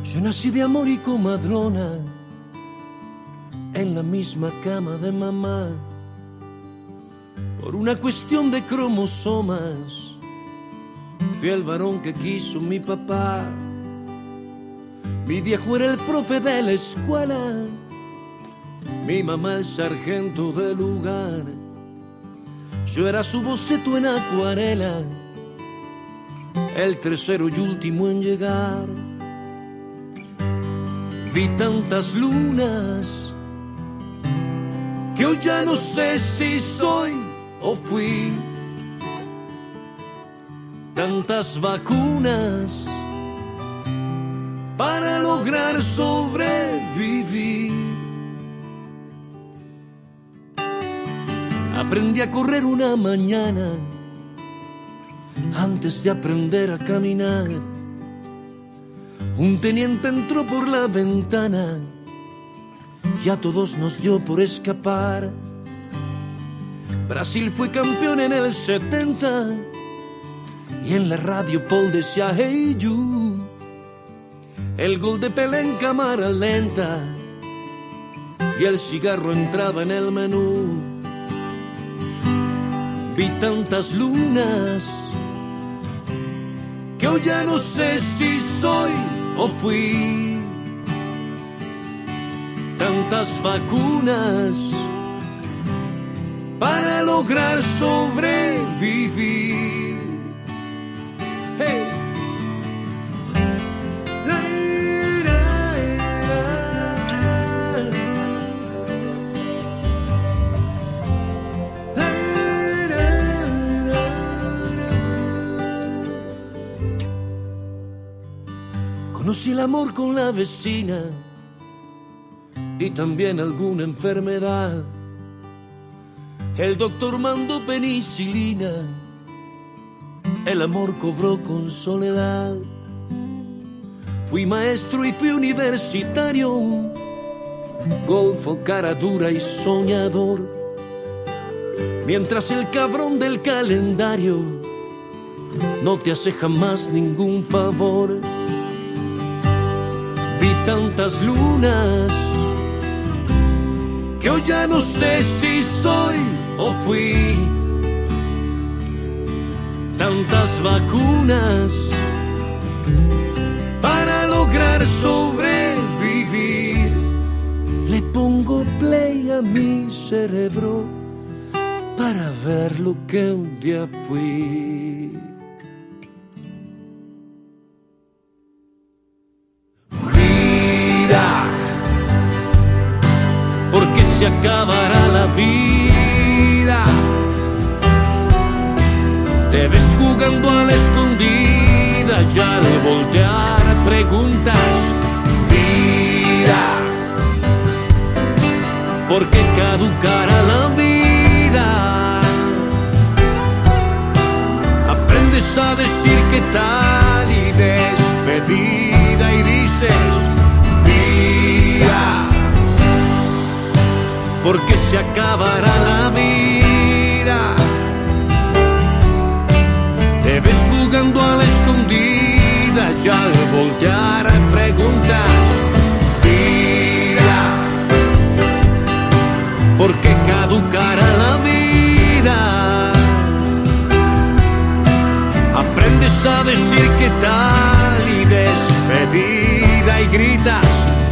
Yo nací de amor y comadrona, en la misma cama de mamá. Por una cuestión de cromosomas, fui el varón que quiso mi papá. Mi viejo era el profe de la escuela, mi mamá el sargento del lugar. Yo era su boceto en acuarela, el tercero y último en llegar. Vi tantas lunas que hoy ya no sé si soy o fui. Tantas vacunas para lograr sobrevivir. Aprendí a correr una mañana antes de aprender a caminar. Un teniente entró por la ventana y a todos nos dio por escapar. Brasil fue campeón en el 70 y en la radio Paul decía "Hey you". El gol de Pelé en cámara lenta y el cigarro entraba en el menú. Vi tantas lunas que hoy ya no sé si soy o fui. Tantas vacunas para lograr sobrevivir. Hey. Conocí el amor con la vecina y también alguna enfermedad. El doctor mandó penicilina, el amor cobró con soledad. Fui maestro y fui universitario, golfo, cara dura y soñador. Mientras el cabrón del calendario no te hace jamás ningún favor. Vi tantas lunas que hoy ya no sé si soy o fui. Tantas vacunas para lograr sobrevivir. Le pongo play a mi cerebro para ver lo que un día fui. Porque se acabará la vida. Te ves jugando a la escondida, ya de voltear preguntas. Vida, porque caducará la vida. Aprendes a decir qué tal y despedida y dices vida, porque se acabará la vida. Te ves jugando a la escondida, ya al voltear preguntas vida, porque caducará la vida. Aprendes a decir qué tal y despedida y gritas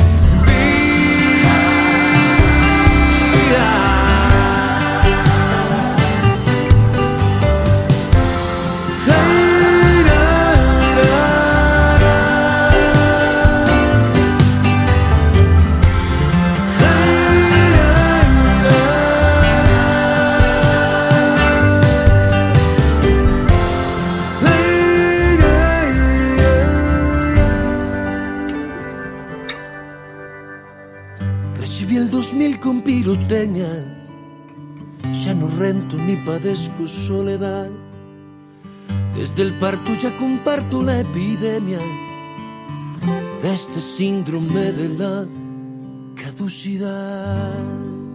Recibí el 2000 con pirotecnia, ya no rento ni padezco soledad. Desde el parto ya comparto la epidemia de este síndrome de la caducidad.